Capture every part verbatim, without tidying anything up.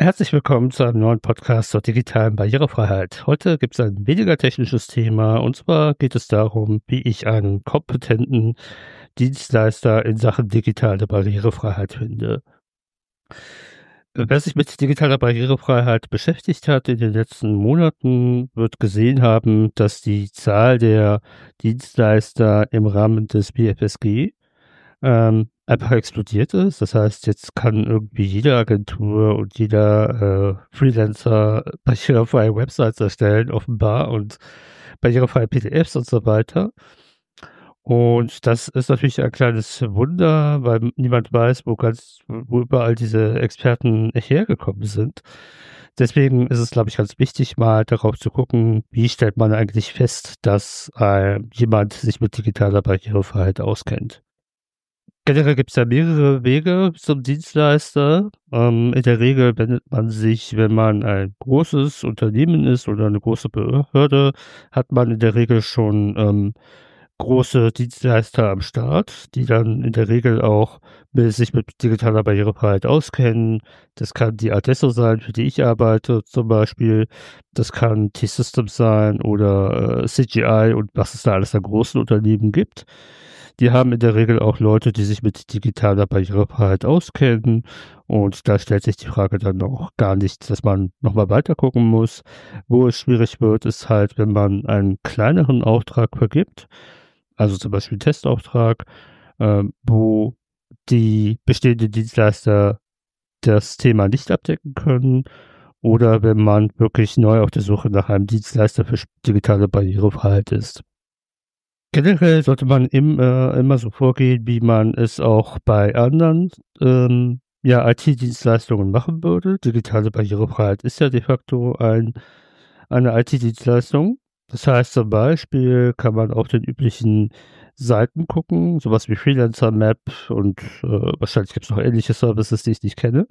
Herzlich willkommen zu einem neuen Podcast zur digitalen Barrierefreiheit. Heute gibt es ein weniger technisches Thema, und zwar geht es darum, wie ich einen kompetenten Dienstleister in Sachen digitale Barrierefreiheit finde. Wer sich mit digitaler Barrierefreiheit beschäftigt hat in den letzten Monaten, wird gesehen haben, dass die Zahl der Dienstleister im Rahmen des B F S G ähm, einfach explodiert ist. Das heißt, jetzt kann irgendwie jede Agentur und jeder äh, Freelancer barrierefreie Websites erstellen, offenbar, und barrierefreie P D Fs und so weiter. Und das ist natürlich ein kleines Wunder, weil niemand weiß, wo ganz, wo überall diese Experten hergekommen sind. Deswegen ist es, glaube ich, ganz wichtig, mal darauf zu gucken, wie stellt man eigentlich fest, dass äh, jemand sich mit digitaler Barrierefreiheit auskennt. Generell gibt es ja mehrere Wege zum Dienstleister. Ähm, in der Regel wendet man sich, wenn man ein großes Unternehmen ist oder eine große Behörde, hat man in der Regel schon ähm, große Dienstleister am Start, die dann in der Regel auch mit, sich mit digitaler Barrierefreiheit auskennen. Das kann die Adesso sein, für die ich arbeite zum Beispiel. Das kann T-Systems sein oder äh, C G I und was es da alles an großen Unternehmen gibt. Die haben in der Regel auch Leute, die sich mit digitaler Barrierefreiheit auskennen. Und da stellt sich die Frage dann auch gar nicht, dass man nochmal weiter gucken muss. Wo es schwierig wird, ist halt, wenn man einen kleineren Auftrag vergibt, also zum Beispiel einen Testauftrag, äh, wo die bestehenden Dienstleister das Thema nicht abdecken können, oder wenn man wirklich neu auf der Suche nach einem Dienstleister für digitale Barrierefreiheit ist. Generell sollte man im, äh, immer so vorgehen, wie man es auch bei anderen ähm, ja, I T-Dienstleistungen machen würde. Digitale Barrierefreiheit ist ja de facto ein, eine I T-Dienstleistung. Das heißt, zum Beispiel kann man auf den üblichen Seiten gucken, sowas wie Freelancer Map, und äh, wahrscheinlich gibt es noch ähnliche Services, die ich nicht kenne.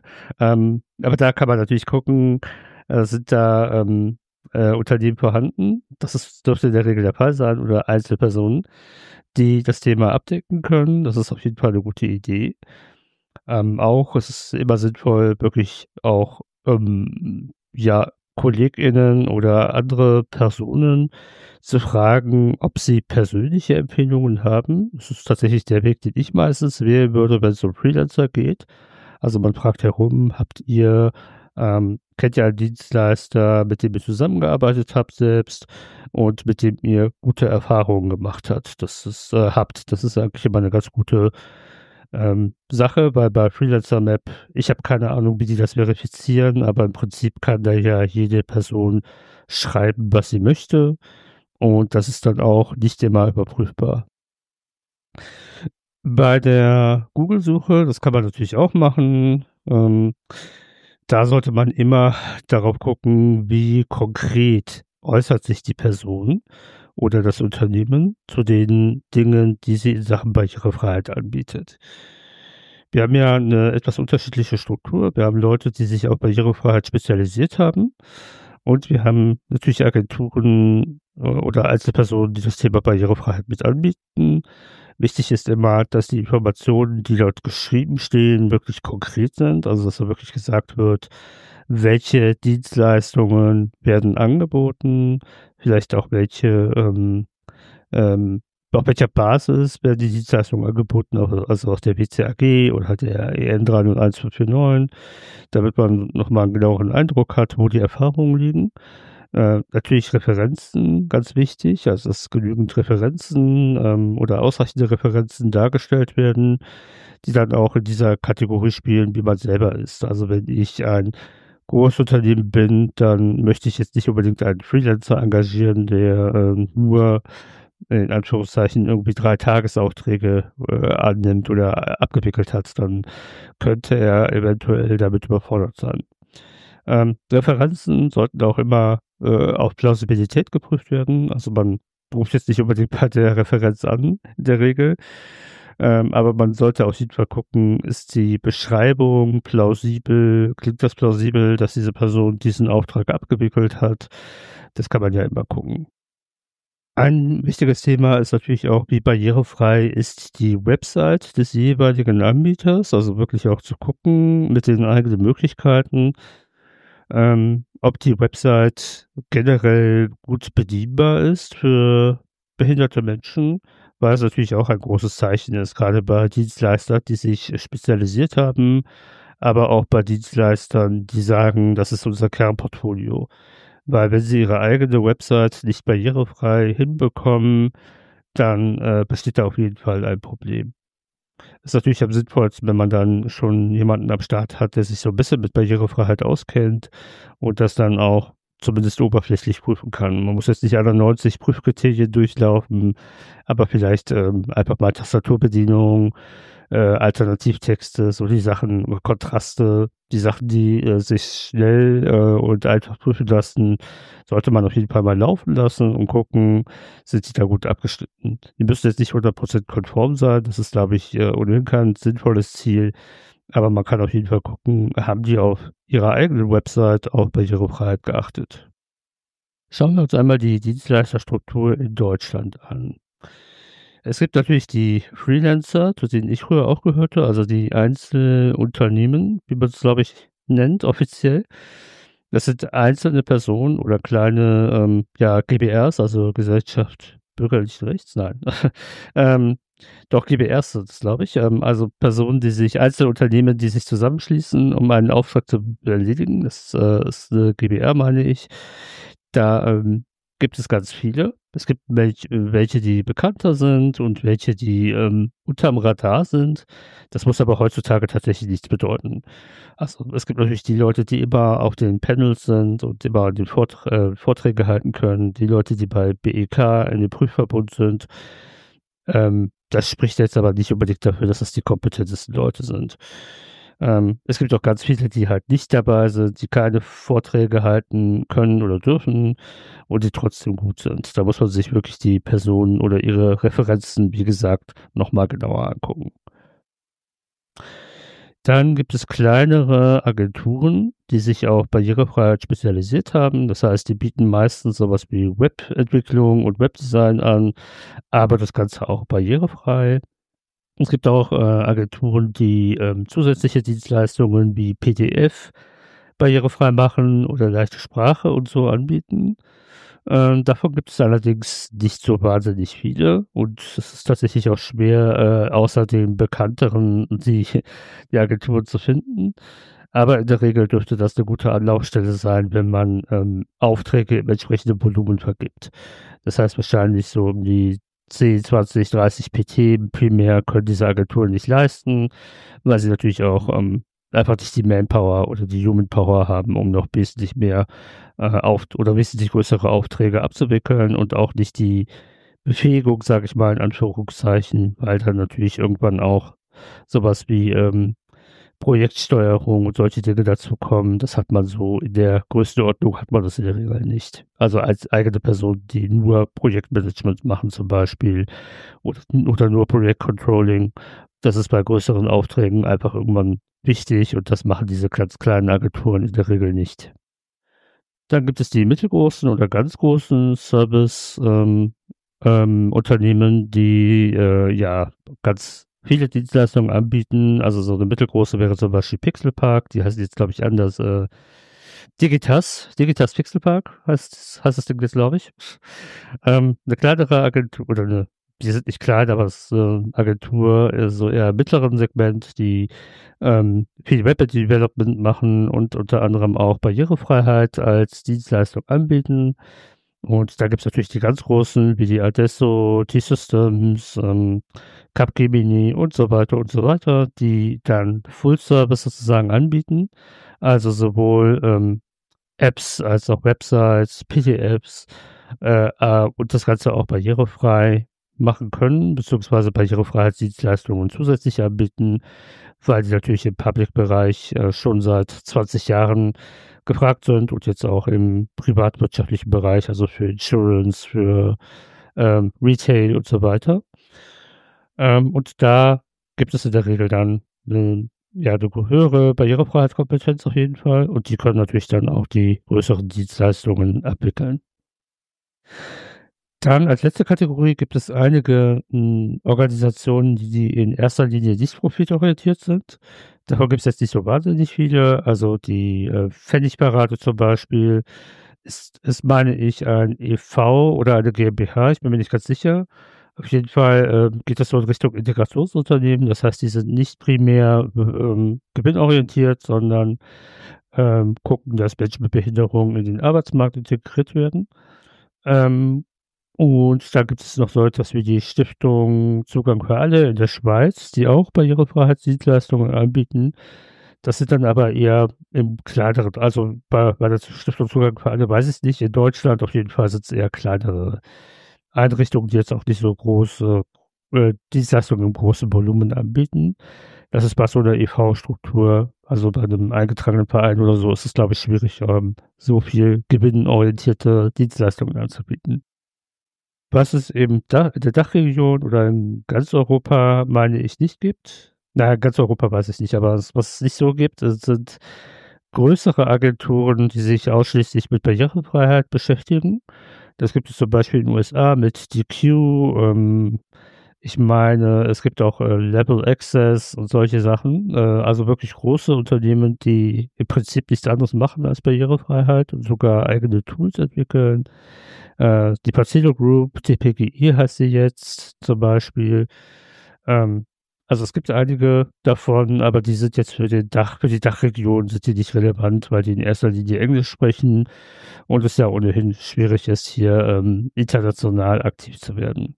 ähm, aber da kann man natürlich gucken, äh, sind da ähm, äh, Unternehmen vorhanden. Das ist, dürfte in der Regel der Fall sein, oder Einzelpersonen, die das Thema abdecken können. Das ist auf jeden Fall eine gute Idee. Ähm, auch es ist immer sinnvoll, wirklich auch ähm, ja, KollegInnen oder andere Personen zu fragen, ob sie persönliche Empfehlungen haben. Das ist tatsächlich der Weg, den ich meistens wählen würde, wenn es um Freelancer geht. Also man fragt herum, habt ihr, ähm, kennt ihr einen Dienstleister, mit dem ihr zusammengearbeitet habt selbst und mit dem ihr gute Erfahrungen gemacht habt. Das ist, äh, habt. Das ist eigentlich immer eine ganz gute ähm, Sache, weil bei Freelancer Map, ich habe keine Ahnung, wie die das verifizieren, aber im Prinzip kann da ja jede Person schreiben, was sie möchte, und das ist dann auch nicht immer überprüfbar. Bei der Google-Suche, das kann man natürlich auch machen, ähm, da sollte man immer darauf gucken, wie konkret äußert sich die Person oder das Unternehmen zu den Dingen, die sie in Sachen Barrierefreiheit anbietet. Wir haben ja eine etwas unterschiedliche Struktur. Wir haben Leute, die sich auf Barrierefreiheit spezialisiert haben, und wir haben natürlich Agenturen äh, oder Einzelpersonen, die das Thema Barrierefreiheit mit anbieten. Wichtig ist immer, dass die Informationen, die dort geschrieben stehen, wirklich konkret sind, also dass da wirklich gesagt wird, welche Dienstleistungen werden angeboten, vielleicht auch welche, ähm, ähm, auf welcher Basis werden die Dienstleistungen angeboten, also also aus der W C A G oder der E N drei null eins fünf vier neun, damit man nochmal einen genaueren Eindruck hat, wo die Erfahrungen liegen. Äh, natürlich Referenzen, ganz wichtig, also dass genügend Referenzen ähm, oder ausreichende Referenzen dargestellt werden, die dann auch in dieser Kategorie spielen, wie man selber ist. Also wenn ich ein Großunternehmen bin, dann möchte ich jetzt nicht unbedingt einen Freelancer engagieren, der äh, nur in Anführungszeichen irgendwie drei Tagesaufträge äh, annimmt oder abgewickelt hat. Dann könnte er eventuell damit überfordert sein. Ähm, Referenzen sollten auch immer äh, auf Plausibilität geprüft werden. Also man ruft jetzt nicht unbedingt bei der Referenz an, in der Regel. Ähm, aber man sollte auf jeden Fall gucken, ist die Beschreibung plausibel, klingt das plausibel, dass diese Person diesen Auftrag abgewickelt hat. Das kann man ja immer gucken. Ein wichtiges Thema ist natürlich auch, wie barrierefrei ist die Website des jeweiligen Anbieters, also wirklich auch zu gucken mit den eigenen Möglichkeiten, ähm, ob die Website generell gut bedienbar ist für behinderte Menschen, weil es natürlich auch ein großes Zeichen ist, gerade bei Dienstleistern, die sich spezialisiert haben, aber auch bei Dienstleistern, die sagen: „Das ist unser Kernportfolio.“ Weil wenn sie ihre eigene Website nicht barrierefrei hinbekommen, dann, äh, besteht da auf jeden Fall ein Problem. Ist natürlich am sinnvollsten, wenn man dann schon jemanden am Start hat, der sich so 'n bisschen mit Barrierefreiheit auskennt und das dann auch zumindest oberflächlich prüfen kann. Man muss jetzt nicht alle neunzig Prüfkriterien durchlaufen, aber vielleicht, ähm, einfach mal Tastaturbedienung, äh, Alternativtexte, so die Sachen, oder Kontraste, die Sachen, die, äh, sich schnell, äh, und einfach prüfen lassen, sollte man auf jeden Fall mal laufen lassen und gucken, sind die da gut abgeschnitten. Die müssen jetzt nicht hundert Prozent konform sein, das ist, glaube ich, äh, ohnehin kein sinnvolles Ziel, aber man kann auf jeden Fall gucken, haben die auf ihrer eigenen Website auf Barrierefreiheit geachtet. Schauen wir uns einmal die Dienstleisterstruktur in Deutschland an. Es gibt natürlich die Freelancer, zu denen ich früher auch gehörte, also die Einzelunternehmen, wie man's, glaube ich, nennt offiziell. Das sind einzelne Personen oder kleine, ähm, ja, G b Rs, also Gesellschaft bürgerlichen Rechts, nein. Ähm, doch G b Rs sind's, glaube ich, ähm, also Personen, die sich Einzelunternehmen, die sich zusammenschließen, um einen Auftrag zu erledigen. Das, äh, ist 'ne G b R, meine ich. Da, ähm, gibt es ganz viele. Es gibt welch welche, die bekannter sind und welche, die, ähm, unterm Radar sind. Das muss aber heutzutage tatsächlich nichts bedeuten. Also, es gibt natürlich die Leute, die immer auf den Panels sind und immer die Vortr äh, Vorträge halten können, die Leute, die bei B E K in dem Prüfverbund sind. Ähm, das spricht jetzt aber nicht unbedingt dafür, dass das die kompetentesten Leute sind. Ähm, es gibt auch ganz viele, die halt nicht dabei sind, die keine Vorträge halten können oder dürfen und die trotzdem gut sind. Da muss man sich wirklich die Personen oder ihre Referenzen, wie gesagt, noch mal genauer angucken. Dann gibt es kleinere Agenturen, die sich auf Barrierefreiheit spezialisiert haben. Das heißt, die bieten meistens so was wie Webentwicklung und Webdesign an, aber das Ganze auch barrierefrei. Es gibt auch, äh, Agenturen, die, ähm, zusätzliche Dienstleistungen wie P D F barrierefrei machen oder leichte Sprache und so anbieten. Ähm, davon gibt es allerdings nicht so wahnsinnig viele und es ist tatsächlich auch schwer, äh, außer den bekannteren die die Agenturen zu finden. Aber in der Regel dürfte das 'ne gute Anlaufstelle sein, wenn man, ähm, Aufträge im entsprechenden Volumen vergibt. Das heißt wahrscheinlich so um die zehn, zwanzig, dreißig P T primär können diese Agenturen nicht leisten, weil sie natürlich auch, ähm, einfach nicht die Manpower oder die Humanpower haben, um noch wesentlich mehr, äh, Auft oder wesentlich größere Aufträge abzuwickeln und auch nicht die Befähigung, sage ich mal in Anführungszeichen, weil dann natürlich irgendwann auch so was wie, ähm, Projektsteuerung und solche Dinge dazukommen. Das hat man so in der Größenordnung hat man das in der Regel nicht. Also, als eigene Person, die nur Projektmanagement machen zum Beispiel oder oder nur Projektcontrolling. Das ist bei größeren Aufträgen einfach irgendwann wichtig und das machen diese ganz kleinen Agenturen in der Regel nicht. Dann gibt es die mittelgroßen oder ganz großen Service ähm, ähm, Unternehmen, die, äh, ja, ganz viele Dienstleistungen anbieten. Also, so 'ne mittelgroße wäre zum Beispiel Pixelpark, die heißen jetzt, glaube ich, anders, äh, Digitas, Digitas Pixelpark heißt heißt das Ding jetzt, glaube ich. Ähm, 'ne kleinere Agentur oder 'ne die sind nicht klein, aber es ist 'ne Agentur, äh, so eher mittleren Segment, die, ähm, viel Web-Development machen und unter anderem auch Barrierefreiheit als Dienstleistung anbieten. Und da gibt's natürlich die ganz großen wie die Adesso, T-Systems, ähm, Capgemini und so weiter und so weiter, die dann Full Service sozusagen anbieten. Also, sowohl, ähm, Apps als auch Websites, P D Fs, äh, äh, und das Ganze auch barrierefrei machen können, beziehungsweise Barrierefreiheitsdienstleistungen zusätzlich anbieten, weil die natürlich im Public-Bereich, äh, schon seit zwanzig Jahren gefragt sind und jetzt auch im privatwirtschaftlichen Bereich, also für Insurance, für, ähm, Retail und so weiter. Ähm, und da gibt es in der Regel dann 'ne ja, 'ne höhere Barrierefreiheitskompetenz auf jeden Fall und die können natürlich dann auch die größeren Dienstleistungen abwickeln. Dann als letzte Kategorie gibt es einige, hm, Organisationen, die die in erster Linie nicht profitorientiert sind. Davon gibt es jetzt nicht so wahnsinnig viele. Also, die, äh, Pfennigberater zum Beispiel ist ist, meine ich, ein E V oder eine GmbH, ich bin mir nicht ganz sicher. Auf jeden Fall, ähm, geht das so in Richtung Integrationsunternehmen. Das heißt, die sind nicht primär, w ähm, gewinnorientiert, sondern, ähm, gucken, dass Menschen mit Behinderung in den Arbeitsmarkt integriert werden. Ähm, und da gibt es noch so etwas wie die Stiftung Zugang für alle in der Schweiz, die auch Barrierefreiheitsdienstleistungen anbieten. Das sind dann aber eher im kleineren, also bei bei der Stiftung Zugang für alle weiß ich's nicht. In Deutschland auf jeden Fall sind's eher kleinere Einrichtungen, die jetzt auch nicht so große, äh, Dienstleistungen im großen Volumen anbieten. Das ist bei so 'ner E V-Struktur, also bei 'nem eingetragenen Verein oder so, ist es, glaube ich, schwierig, ähm, so viel gewinnorientierte Dienstleistungen anzubieten. Was es eben da in der Dachregion oder in ganz Europa, meine ich, nicht gibt. Na ja, ganz Europa weiß ich nicht, aber was was es nicht so gibt, das sind größere Agenturen, die sich ausschließlich mit Barrierefreiheit beschäftigen. Das gibt es zum Beispiel in den U S A mit D Q, ähm, ich meine, es gibt auch, äh, Level Access und solche Sachen, äh, also wirklich große Unternehmen, die im Prinzip nichts anderes machen als Barrierefreiheit und sogar eigene Tools entwickeln. Äh, die Pacido Group, T P G I heißt sie jetzt zum Beispiel. Ähm, also es gibt einige davon, aber die sind jetzt für den Dach für die Dachregion sind die nicht relevant, weil die in erster Linie Englisch sprechen und es ja ohnehin schwierig ist, hier, ähm, international aktiv zu werden.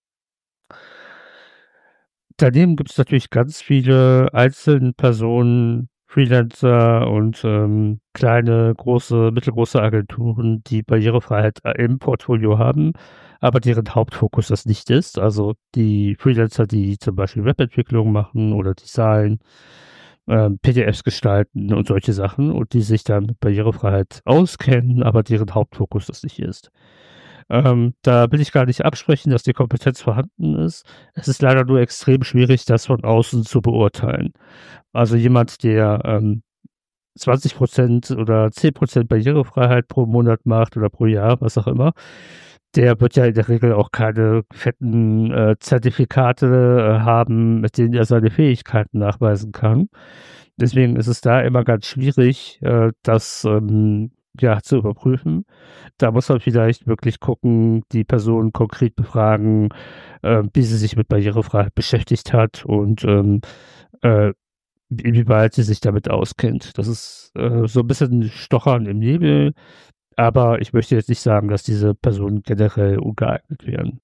Daneben gibt's natürlich ganz viele einzelne Personen, Freelancer und, ähm, kleine, große, mittelgroße Agenturen, die Barrierefreiheit, äh, im Portfolio haben, aber deren Hauptfokus das nicht ist. Also, die Freelancer, die zum Beispiel Webentwicklung machen oder Design, ähm, P D Fs gestalten und solche Sachen und die sich dann mit Barrierefreiheit auskennen, aber deren Hauptfokus das nicht ist. Ähm, da will ich gar nicht absprechen, dass die Kompetenz vorhanden ist. Es ist leider nur extrem schwierig, das von außen zu beurteilen. Also, jemand, der, ähm, zwanzig Prozent oder zehn Prozent Barrierefreiheit pro Monat macht oder pro Jahr, was auch immer, der wird ja in der Regel auch keine fetten, äh, Zertifikate, äh, haben, mit denen er seine Fähigkeiten nachweisen kann. Deswegen ist es da immer ganz schwierig, äh, das, ähm, ja, zu überprüfen. Da muss man vielleicht wirklich gucken, die Person konkret befragen, äh, wie sie sich mit Barrierefreiheit beschäftigt hat und, ähm, äh, inwieweit sie sich damit auskennt. Das ist, äh, so 'n bisschen Stochern im Nebel, aber ich möchte jetzt nicht sagen, dass diese Personen generell ungeeignet wären.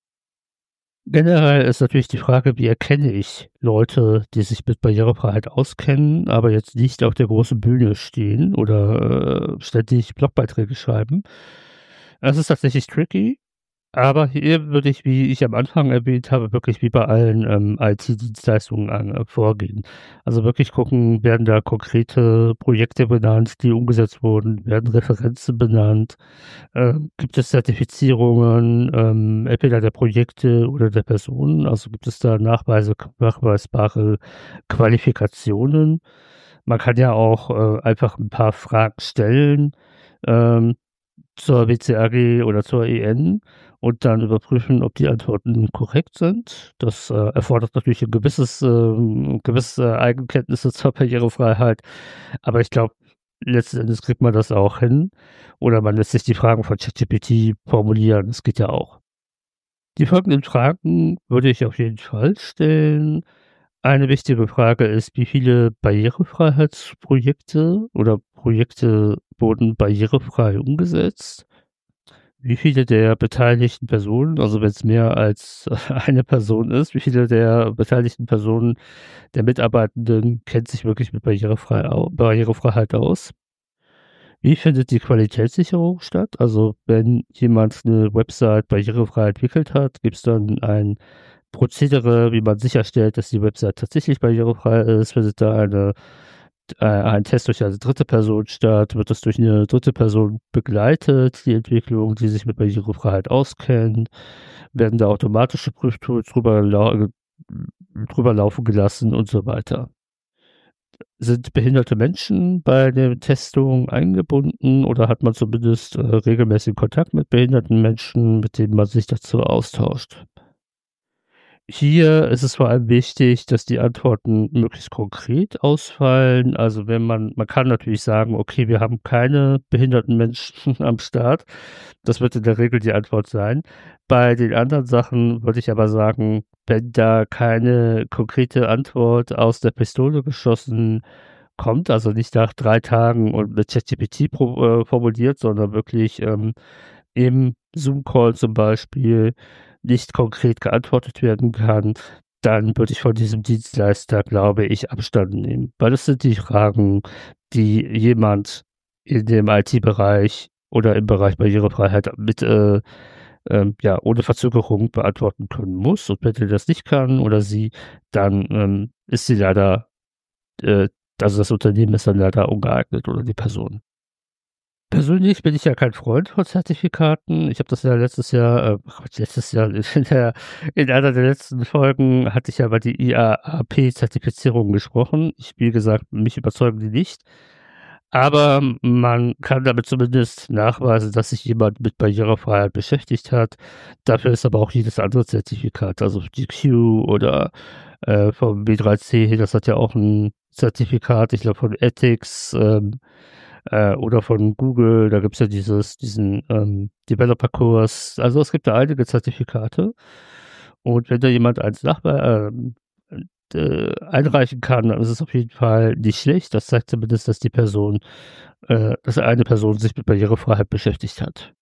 Generell ist natürlich die Frage, wie erkenne ich Leute, die sich mit Barrierefreiheit auskennen, aber jetzt nicht auf der großen Bühne stehen oder, äh, ständig Blogbeiträge schreiben. Das ist tatsächlich tricky, aber hier würde ich, wie ich am Anfang erwähnt habe, wirklich wie bei allen, ähm, I T-Dienstleistungen an äh, vorgehen. Also wirklich gucken, werden da konkrete Projekte benannt, die umgesetzt wurden? Werden Referenzen benannt? Ähm, gibt es Zertifizierungen, ähm, entweder der Projekte oder der Personen? Also, gibt es da Nachweise nachweisbare Qualifikationen? Man kann ja auch, äh, einfach 'n paar Fragen stellen, ähm, zur W C A G oder zur E N und dann überprüfen, ob die Antworten korrekt sind. Das, äh, erfordert natürlich 'n gewisses ähm, gewisse Eigenkenntnisse zur Barrierefreiheit, aber ich glaube, letzten Endes kriegt man das auch hin oder man lässt sich die Fragen von ChatGPT formulieren, das geht ja auch. Die folgenden Fragen würde ich auf jeden Fall stellen. Eine wichtige Frage ist: Wie viele Barrierefreiheitsprojekte oder Projekte wurden barrierefrei umgesetzt? Wie viele der beteiligten Personen, also wenn's mehr als eine Person ist, wie viele der beteiligten Personen, der Mitarbeitenden kennt sich wirklich mit barrierefrei au Barrierefreiheit aus? Wie findet die Qualitätssicherung statt? Also, wenn jemand 'ne Website barrierefrei entwickelt hat, gibt's dann ein Prozedere, wie man sicherstellt, dass die Website tatsächlich barrierefrei ist? Findet da eine äh, ein Test durch eine dritte Person statt? Wird das durch 'ne dritte Person begleitet, die Entwicklung, die sich mit Barrierefreiheit auskennt? Werden da automatische Prüftools drüber lau drüber laufen gelassen und so weiter? Sind behinderte Menschen bei der Testung eingebunden oder hat man zumindest, äh, regelmäßigen Kontakt mit behinderten Menschen, mit denen man sich dazu austauscht? Hier ist es vor allem wichtig, dass die Antworten möglichst konkret ausfallen. Also, wenn man man kann natürlich sagen: „Okay, wir haben keine behinderten Menschen am Start.“ Das wird in der Regel die Antwort sein. Bei den anderen Sachen würde ich aber sagen, wenn da keine konkrete Antwort aus der Pistole geschossen kommt, also nicht nach drei Tagen und mit ChatGPT pro äh, formuliert, sondern wirklich, ähm, im Zoom-Call zum Beispiel nicht konkret geantwortet werden kann, dann würde ich von diesem Dienstleister, glaube ich, Abstand nehmen. Weil das sind die Fragen, die jemand in dem I T-Bereich oder im Bereich Barrierefreiheit mit, äh, ähm, ja, ohne Verzögerung beantworten können muss. Und wenn er das nicht kann oder sie, dann, ähm, ist sie leider, äh also das Unternehmen ist dann leider ungeeignet oder die Person. Persönlich bin ich ja kein Freund von Zertifikaten. Ich habe das ja letztes Jahr, äh ach Gott, letztes Jahr, in der in einer der letzten Folgen hatte ich ja über die I A A P-Zertifizierung gesprochen. Ich wie gesagt, mich überzeugen die nicht, aber man kann damit zumindest nachweisen, dass sich jemand mit Barrierefreiheit beschäftigt hat. Dafür ist aber auch jedes andere Zertifikat, also G Q oder, äh, vom B drei C, das hat ja auch 'n Zertifikat, ich glaube von ethics, ähm, äh, oder von Google, da gibt's ja dieses diesen, ähm, Developer-Kurs. Also, es gibt da einige Zertifikate und wenn da jemand eins nachwei ähm, äh, einreichen kann, dann ist es auf jeden Fall nicht schlecht. Das zeigt zumindest, dass die Person äh, dass eine Person sich mit Barrierefreiheit beschäftigt hat.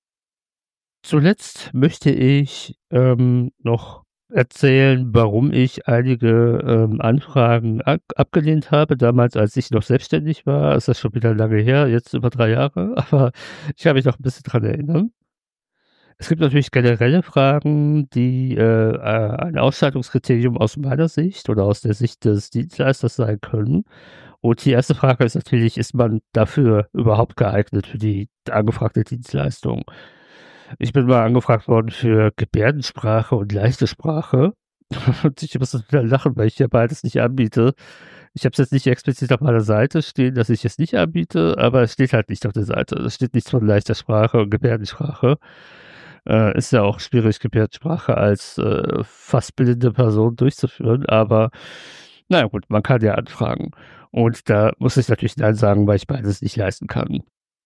Zuletzt möchte ich, ähm, noch erzählen, warum ich einige, ähm, Anfragen ab abgelehnt habe, damals, als ich noch selbstständig war. Ist das schon wieder lange her, jetzt über drei Jahre, aber ich kann mich noch 'n bisschen dran erinnern. Es gibt natürlich generelle Fragen, die, äh, äh, ein Ausschreibungskriterium aus meiner Sicht oder aus der Sicht des Dienstleisters sein können. Und die erste Frage ist natürlich: Ist man dafür überhaupt geeignet für die angefragte Dienstleistung? Ich bin mal angefragt worden für Gebärdensprache und leichte Sprache und ich musste wieder lachen, weil ich ja beides nicht anbiete. Ich habe es jetzt nicht explizit auf meiner Seite stehen, dass ich es nicht anbiete, aber es steht halt nicht auf der Seite. Es steht nichts von leichter Sprache und Gebärdensprache. Äh, ist ja auch schwierig, Gebärdensprache als, äh, fast blinde Person durchzuführen, aber na ja gut, man kann ja anfragen. Und da muss ich natürlich nein sagen, weil ich beides nicht leisten kann.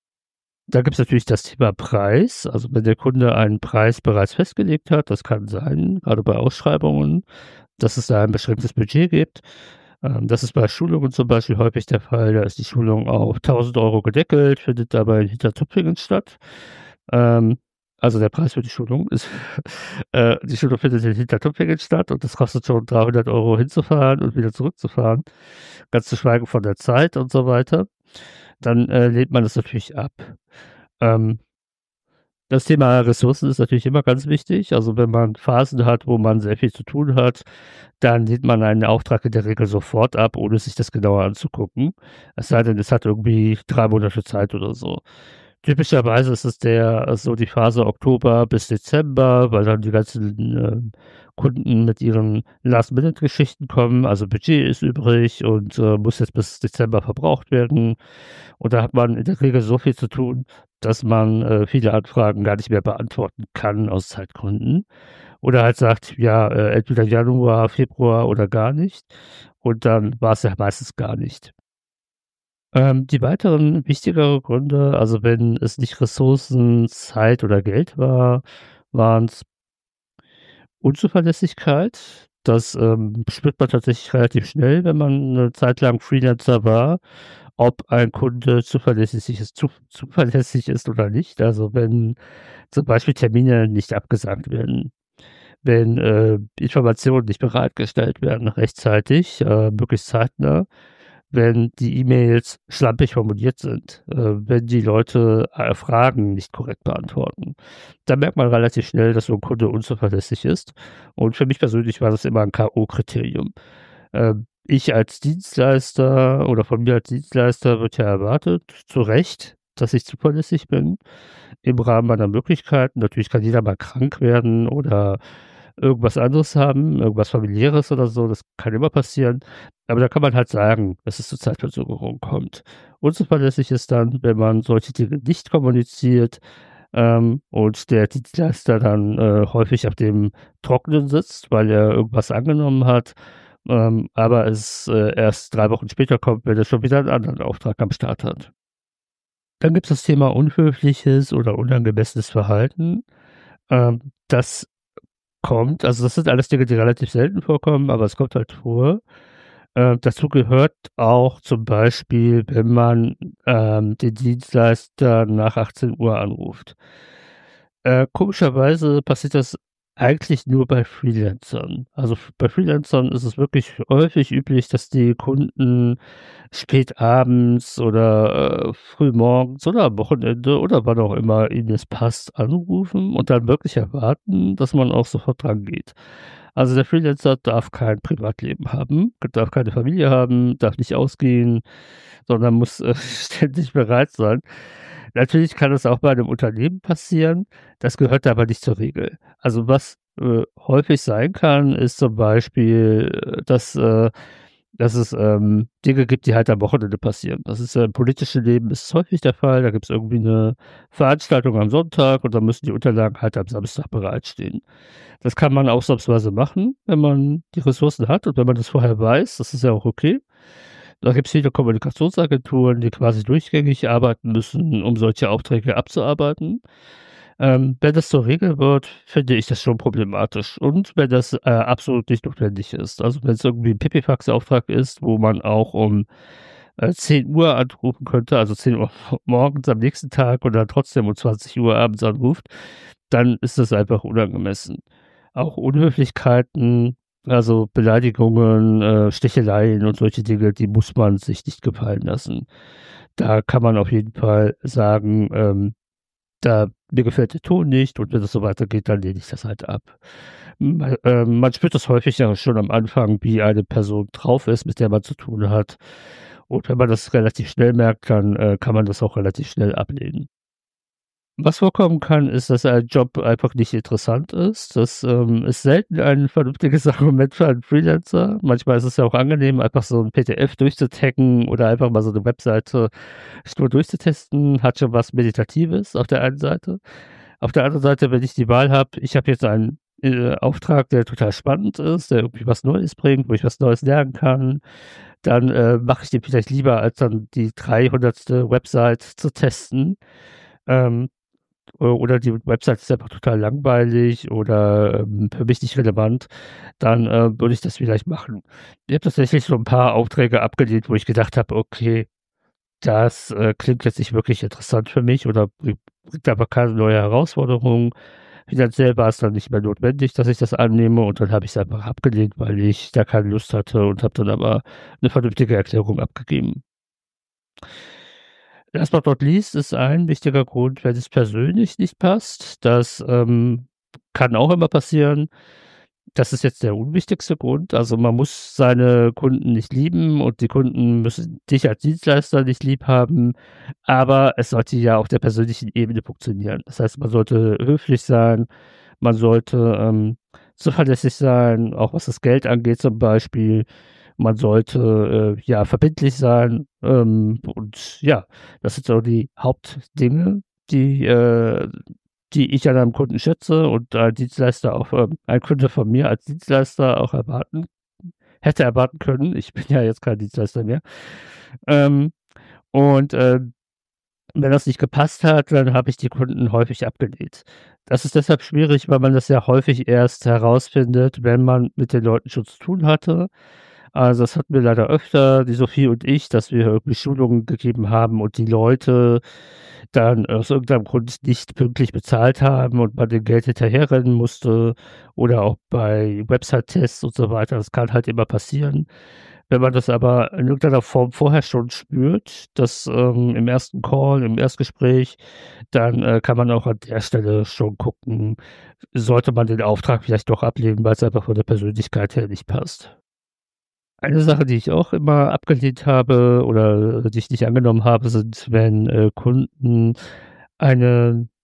Da gibt's natürlich das Thema Preis. Also, wenn der Kunde einen Preis bereits festgelegt hat, das kann sein, grade bei Ausschreibungen, dass es da ein bestimmtes Budget gibt. Ähm, das ist bei Schulungen zum Beispiel häufig der Fall. Da ist die Schulung auf tausend Euro gedeckelt, findet aber in Hintertupfingen statt. Ähm, also, der Preis für die Schulung ist äh, die Schulung findet in Hintertupfingen statt und das kostet schon dreihundert Euro hinzufahren und wieder zurückzufahren, ganz zu schweigen von der Zeit und so weiter. Dann, äh, lehnt man das natürlich ab. Ähm das Thema Ressourcen ist natürlich immer ganz wichtig. Also, wenn man Phasen hat, wo man sehr viel zu tun hat, dann lehnt man einen Auftrag in der Regel sofort ab, ohne sich das genauer anzugucken. Es sei denn, es hat irgendwie drei Monate Zeit oder so. Typischerweise ist es der so die Phase Oktober bis Dezember, weil dann die ganzen, ähm, Kunden mit ihren Last-Minute-Geschichten kommen. Also, Budget ist übrig und, äh, muss jetzt bis Dezember verbraucht werden. Und da hat man in der Regel so viel zu tun, dass man, äh, viele Anfragen gar nicht mehr beantworten kann aus Zeitgründen. Oder halt sagt, ja, äh, entweder Januar, Februar oder gar nicht. Und dann war's ja meistens gar nicht. Ähm, die weiteren wichtigere Gründe, also wenn es nicht Ressourcen, Zeit oder Geld war, waren's Unzuverlässigkeit. Das, ähm, spürt man tatsächlich relativ schnell, wenn man 'ne Zeit lang Freelancer war, ob ein Kunde zuverlässig ist zu zuverlässig ist oder nicht. Also, wenn zum Beispiel Termine nicht abgesagt werden, wenn, äh, Informationen nicht bereitgestellt werden rechtzeitig, äh, möglichst zeitnah, wenn die E-Mails schlampig formuliert sind, äh, wenn die Leute, äh, Fragen nicht korrekt beantworten. Da merkt man relativ schnell, dass so 'n Kunde unzuverlässig ist. Und für mich persönlich war das immer 'n K O-Kriterium. Ähm, ich als Dienstleister oder von mir als Dienstleister wird ja erwartet, zu Recht, dass ich zuverlässig bin im Rahmen meiner Möglichkeiten. Natürlich kann jeder mal krank werden oder, irgendwas anderes haben, irgendwas Familiäres oder so, das kann immer passieren. Aber da kann man halt sagen, dass es zu Zeitverzögerungen kommt. Unzuverlässig ist dann, wenn man solche Dinge nicht kommuniziert, ähm, und der Dienstleister dann, äh, häufig auf dem Trockenen sitzt, weil er irgendwas angenommen hat, ähm, aber es, äh, erst drei Wochen später kommt, wenn er schon wieder 'n anderen Auftrag am Start hat. Dann gibt's das Thema unhöfliches oder unangemessenes Verhalten. Ähm, das kommt also, das sind alles Dinge, die relativ selten vorkommen, aber es kommt halt vor. Äh, dazu gehört auch zum Beispiel, wenn man, ähm, den Dienstleister nach achtzehn Uhr anruft. Äh, komischerweise passiert das eigentlich nur bei Freelancern. Also, f bei Freelancern ist es wirklich häufig üblich, dass die Kunden spät abends oder, äh, früh morgens oder am Wochenende oder wann auch immer ihnen es passt, anrufen und dann wirklich erwarten, dass man auch sofort drangeht. Also, der Freelancer darf kein Privatleben haben, darf keine Familie haben, darf nicht ausgehen, sondern muss, äh, ständig bereit sein. Natürlich kann es auch bei einem Unternehmen passieren, das gehört aber nicht zur Regel. Also, was, äh, häufig sein kann, ist zum Beispiel, äh, dass, äh dass es, ähm, Dinge gibt, die halt am Wochenende passieren. Das ist ja im politischen Leben ist es häufig der Fall. Da gibt's irgendwie 'ne Veranstaltung am Sonntag und dann müssen die Unterlagen halt am Samstag bereitstehen. Das kann man ausnahmsweise machen, wenn man die Ressourcen hat und wenn man das vorher weiß. Das ist ja auch okay. Da gibt's viele Kommunikationsagenturen, die quasi durchgängig arbeiten müssen, um solche Aufträge abzuarbeiten. Ähm, wenn das zur Regel wird, finde ich das schon problematisch und wenn das, äh, absolut nicht notwendig ist. Also, wenn's irgendwie 'n Pipifax-Auftrag ist, wo man auch um, äh, zehn Uhr anrufen könnte, also zehn Uhr morgens am nächsten Tag und dann trotzdem um zwanzig Uhr abends anruft, dann ist das einfach unangemessen. Auch Unhöflichkeiten, also Beleidigungen, äh, Sticheleien und solche Dinge, die muss man sich nicht gefallen lassen. Da kann man auf jeden Fall sagen, ähm, da mir gefällt der Ton nicht und wenn das so weitergeht, dann lehne ich das halt ab. Ma ähm, man spürt das häufig ja schon am Anfang, wie eine Person drauf ist, mit der man zu tun hat. Und wenn man das relativ schnell merkt, dann, äh, kann man das auch relativ schnell ablehnen. Was vorkommen kann, ist, dass ein Job einfach nicht interessant ist. Das, ähm, ist selten ein vernünftiges Argument für einen Freelancer. Manchmal ist es ja auch angenehm, einfach so 'n P D F durchzutaggen oder einfach mal so 'ne Webseite stur durchzutesten, hat schon was Meditatives auf der einen Seite. Auf der anderen Seite, wenn ich die Wahl habe, ich habe jetzt einen, äh, Auftrag, der total spannend ist, der irgendwie was Neues bringt, wo ich was Neues lernen kann, dann, äh, mache ich den vielleicht lieber, als dann die dreihundertste Website zu testen. Ähm, o oder die Website ist einfach total langweilig oder, ähm, für mich nicht relevant, dann, äh, würde ich das vielleicht machen. Ich habe tatsächlich so 'n paar Aufträge abgelehnt, wo ich gedacht habe: „Okay, das, äh, klingt jetzt nicht wirklich interessant für mich oder bri bringt einfach keine neue Herausforderung.“ Finanziell war es dann nicht mehr notwendig, dass ich das annehme und dann habe ich's einfach abgelehnt, weil ich da keine Lust hatte und habe dann aber 'ne vernünftige Erklärung abgegeben. Last but not least ist ein wichtiger Grund, wenn es persönlich nicht passt. Das, ähm, kann auch immer passieren. Das ist jetzt der unwichtigste Grund. Also, man muss seine Kunden nicht lieben und die Kunden müssen dich als Dienstleister nicht lieb haben, aber es sollte ja auf der persönlichen Ebene funktionieren. Das heißt, man sollte höflich sein, man sollte, ähm, zuverlässig sein, auch was das Geld angeht zum Beispiel. Man sollte, äh, ja, verbindlich sein, ähm, und ja, das sind so die Hauptdinge, die, äh die ich an einem Kunden schätze und ein Dienstleister auch, ähm ein Kunde von mir als Dienstleister auch erwarten hätte erwarten können. Ich bin ja jetzt kein Dienstleister mehr. Ähm, und, ähm, wenn das nicht gepasst hat, dann habe ich die Kunden häufig abgelehnt. Das ist deshalb schwierig, weil man das ja häufig erst herausfindet, wenn man mit den Leuten schon zu tun hatte. Also, das hatten wir leider öfter, die Sophie und ich, dass wir irgendwie Schulungen gegeben haben und die Leute dann aus irgendeinem Grund nicht pünktlich bezahlt haben und man dem Geld hinterherrennen musste oder auch bei Website-Tests und so weiter. Das kann halt immer passieren. Wenn man das aber in irgendeiner Form vorher schon spürt, das, ähm, im ersten Call, im Erstgespräch, dann, äh, kann man auch an der Stelle schon gucken, sollte man den Auftrag vielleicht doch ablehnen, weil's einfach von der Persönlichkeit her nicht passt. Eine Sache, die ich auch immer abgelehnt habe oder die ich nicht angenommen habe, sind, wenn, äh, Kunden eine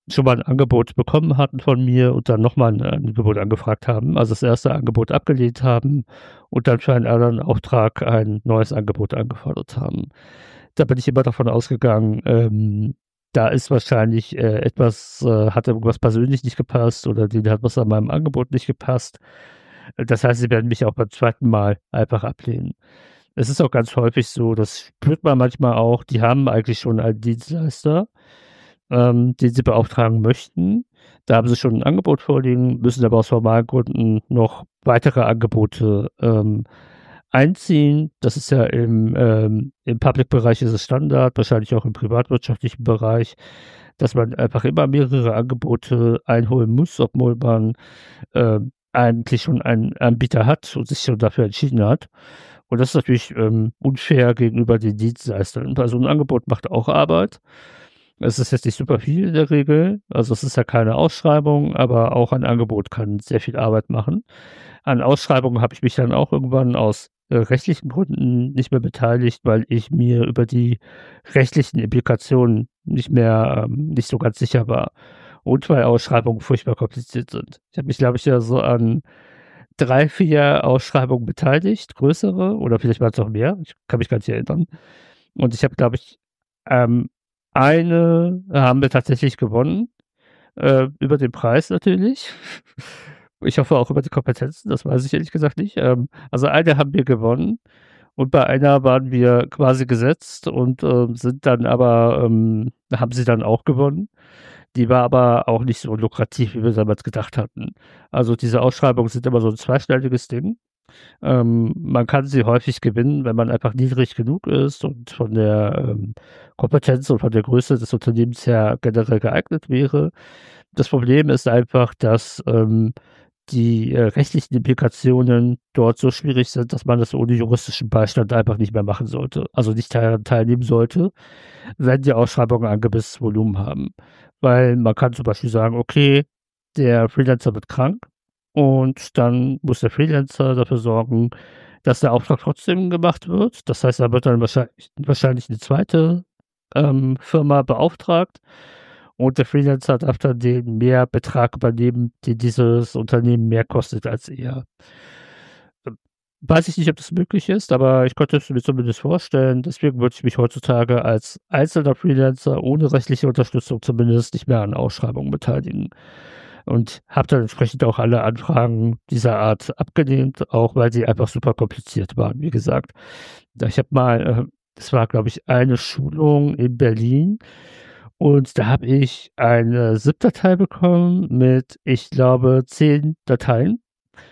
schon mal 'n Angebot bekommen hatten von mir und dann noch mal 'n Angebot angefragt haben, also das erste Angebot abgelehnt haben und dann für einen anderen Auftrag ein neues Angebot angefordert haben. Da bin ich immer davon ausgegangen, ähm, da ist wahrscheinlich, äh, etwas äh, hat irgendwas persönlich nicht gepasst oder denen hat was an meinem Angebot nicht gepasst. Äh, das heißt, sie werden mich auch beim zweiten Mal einfach ablehnen. Es ist auch ganz häufig so, das spürt man manchmal auch, die haben eigentlich schon einen Dienstleister, ähm, den sie beauftragen möchten. Da haben sie schon 'n Angebot vorliegen, müssen aber aus formalen Gründen noch weitere Angebote, ähm, einziehen. Das ist ja im, ähm im Public-Bereich ist es Standard, wahrscheinlich auch im privatwirtschaftlichen Bereich, dass man einfach immer mehrere Angebote einholen muss, obwohl man, ähm, eigentlich schon einen Anbieter hat und sich schon dafür entschieden hat. Und das ist natürlich, ähm, unfair gegenüber den Dienstleistern, weil so 'n Angebot macht auch Arbeit. Es ist jetzt nicht super viel in der Regel, also es ist ja keine Ausschreibung, aber auch ein Angebot kann sehr viel Arbeit machen. An Ausschreibungen habe ich mich dann auch irgendwann aus, äh, rechtlichen Gründen nicht mehr beteiligt, weil ich mir über die rechtlichen Implikationen nicht mehr ähm, nicht so ganz sicher war und weil Ausschreibungen furchtbar kompliziert sind. Ich habe mich, glaube ich, ja so an drei, vier Ausschreibungen beteiligt, größere oder vielleicht waren's auch mehr, ich kann mich gar nicht erinnern. Und ich habe, glaube ich, ähm, eine haben wir tatsächlich gewonnen, äh, über den Preis natürlich. Ich hoffe auch über die Kompetenzen, das weiß ich ehrlich gesagt nicht. Ähm, also eine haben wir gewonnen und bei einer waren wir quasi gesetzt und, ähm, sind dann aber ähm, haben sie dann auch gewonnen. Die war aber auch nicht so lukrativ, wie wir damals gedacht hatten. Also diese Ausschreibungen sind immer so 'n zweischneidiges Ding. Ähm, man kann sie häufig gewinnen, wenn man einfach niedrig genug ist und von der, ähm, Kompetenz und von der Größe des Unternehmens her generell geeignet wäre. Das Problem ist einfach, dass, ähm, die, äh, rechtlichen Implikationen dort so schwierig sind, dass man das ohne juristischen Beistand einfach nicht mehr machen sollte, also nicht daran teilnehmen sollte, wenn die Ausschreibungen ein gewisses Volumen haben. Weil man kann zum Beispiel sagen: „Okay, der Freelancer wird krank und dann muss der Freelancer dafür sorgen, dass der Auftrag trotzdem gemacht wird.“ Das heißt, da wird dann wahrscheinlich wahrscheinlich 'ne zweite, ähm, Firma beauftragt und der Freelancer darf dann den Mehrbetrag übernehmen, den dieses Unternehmen mehr kostet als er. Ähm, weiß ich nicht, ob das möglich ist, aber ich könnte es mir zumindest vorstellen. Deswegen würde ich mich heutzutage als einzelner Freelancer ohne rechtliche Unterstützung zumindest nicht mehr an Ausschreibungen beteiligen und habe dann entsprechend auch alle Anfragen dieser Art abgelehnt, auch weil sie einfach super kompliziert waren, wie gesagt. Da ich habe mal äh, das war, glaube ich, eine Schulung in Berlin und da habe ich eine ZIP-Datei bekommen mit, ich glaube, zehn Dateien.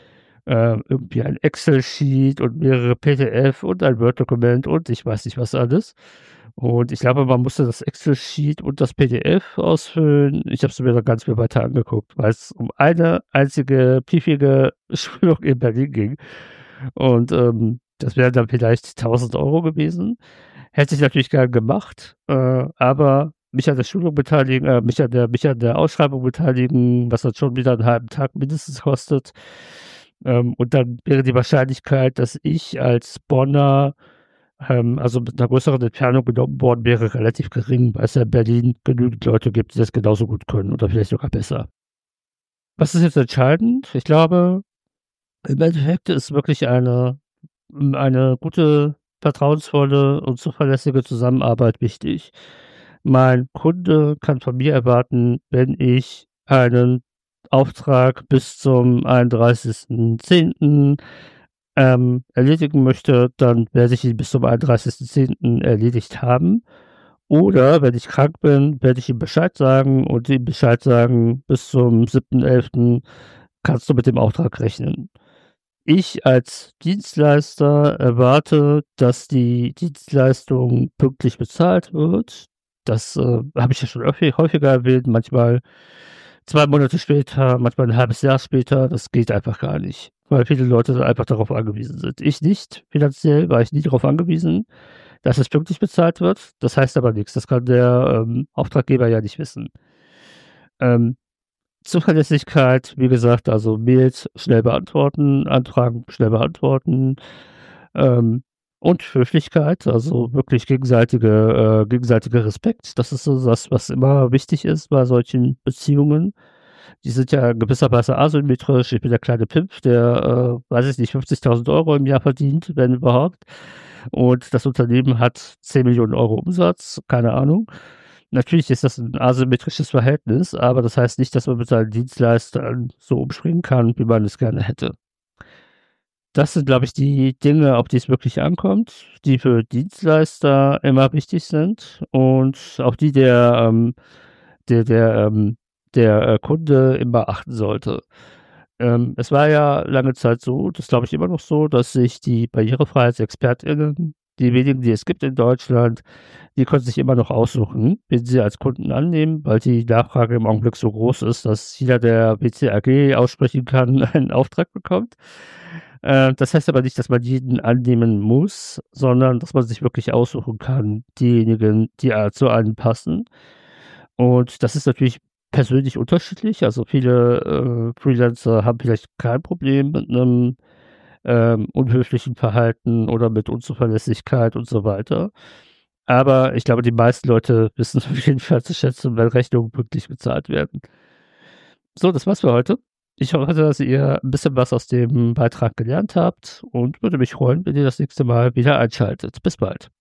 Ähm, irgendwie ein Excel-Sheet und mehrere P D F und ein Word-Dokument und ich weiß nicht was alles. Und ich glaube, man musste das Excel-Sheet und das P D F ausfüllen. Ich habe es mir dann gar nicht mehr weiter angeguckt, weil's um eine einzige piefige Schulung in Berlin ging. Und, ähm, das wären dann vielleicht tausend Euro gewesen. Hätte ich natürlich gern gemacht, äh, aber mich an der Schulung beteiligen äh, mich an der mich an der Ausschreibung beteiligen, was dann schon wieder 'n halben Tag mindestens kostet. Ähm, und dann wäre die Wahrscheinlichkeit, dass ich als Bonner, ähm, also mit 'ner größeren Entfernung genommen worden wäre, relativ gering, weil's ja in Berlin genügend Leute gibt, die das genauso gut können oder vielleicht sogar besser. Was ist jetzt entscheidend? Ich glaube, im Endeffekt ist wirklich eine hm, eine gute, vertrauensvolle und zuverlässige Zusammenarbeit wichtig. Mein Kunde kann von mir erwarten, wenn ich einen Auftrag bis zum einunddreißigsten zehnten ähm, erledigen möchte, dann werde ich ihn bis zum einunddreißigsten zehnten erledigt haben. Oder wenn ich krank bin, werde ich ihm Bescheid sagen und ihm Bescheid sagen: „Bis zum siebten elften kannst du mit dem Auftrag rechnen.“ Ich als Dienstleister erwarte, dass die Dienstleistung pünktlich bezahlt wird. Das, äh, habe ich ja schon öffi häufiger erwähnt, manchmal zwei Monate später, manchmal 'n halbes Jahr später. Das geht einfach gar nicht, weil viele Leute einfach darauf angewiesen sind. Ich nicht. Finanziell war ich nie darauf angewiesen, dass es pünktlich bezahlt wird. Das heißt aber nix. Das kann der, ähm, Auftraggeber ja nicht wissen. Ähm, Zuverlässigkeit, wie gesagt, also Mails schnell beantworten, Anfragen schnell beantworten. Ähm Und Höflichkeit, also wirklich gegenseitige äh, gegenseitiger Respekt. Das ist so das, was immer wichtig ist bei solchen Beziehungen. Die sind ja gewisserweise asymmetrisch. Ich bin der kleine Pimp, der, äh, weiß ich nicht, fünfzigtausend Euro im Jahr verdient, wenn überhaupt. Und das Unternehmen hat zehn Millionen Euro Umsatz, keine Ahnung. Natürlich ist das 'n asymmetrisches Verhältnis, aber das heißt nicht, dass man mit seinen Dienstleistern so umspringen kann, wie man es gerne hätte. Das sind, glaube ich, die Dinge, auf die es wirklich ankommt, die für Dienstleister immer wichtig sind und auch die der, ähm der der, ähm der, äh, Kunde immer achten sollte. Ähm, es war ja lange Zeit so, das glaube ich immer noch so, dass sich die Barrierefreiheitsexpertinnen, die wenigen, die es gibt in Deutschland, die können sich immer noch aussuchen, wen sie als Kunden annehmen, weil die Nachfrage im Augenblick so groß ist, dass jeder, der W C A G aussprechen kann, einen Auftrag bekommt. Äh, das heißt aber nicht, dass man jeden annehmen muss, sondern dass man sich wirklich aussuchen kann, diejenigen, die a zu einem passen. Und das ist natürlich persönlich unterschiedlich. Also, viele, äh, Freelancer haben vielleicht kein Problem mit 'nem, ähm, unhöflichen Verhalten oder mit Unzuverlässigkeit und so weiter. Aber ich glaube, die meisten Leute wissen auf jeden Fall zu schätzen, wenn Rechnungen pünktlich bezahlt werden. So, das war's für heute. Ich hoffe, dass ihr 'n bisschen was aus dem Beitrag gelernt habt und würde mich freuen, wenn ihr das nächste Mal wieder einschaltet. Bis bald.